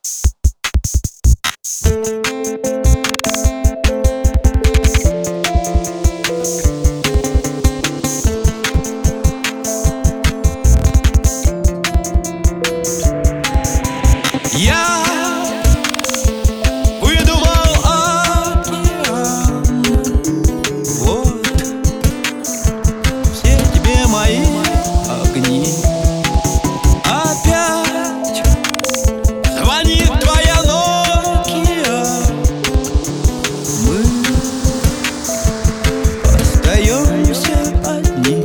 Я выдумал океан. Вот все тебе мои огни. Опять звонит твоя Nokia. Мы остаемся одни.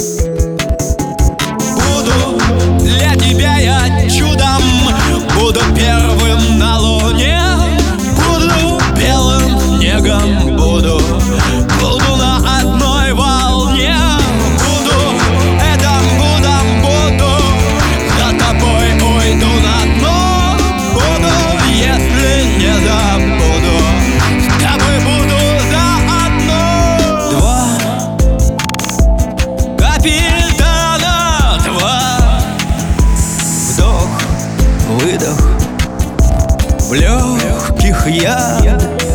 Буду для тебя я чудом, буду первым на луне, буду белым снегом, буду на одной волне. Буду этим будом, буду за тобой уйду на дно. Буду, если не забуду, с тобой буду заодно. Два капитана, два. Вдох, выдох, в легких яд.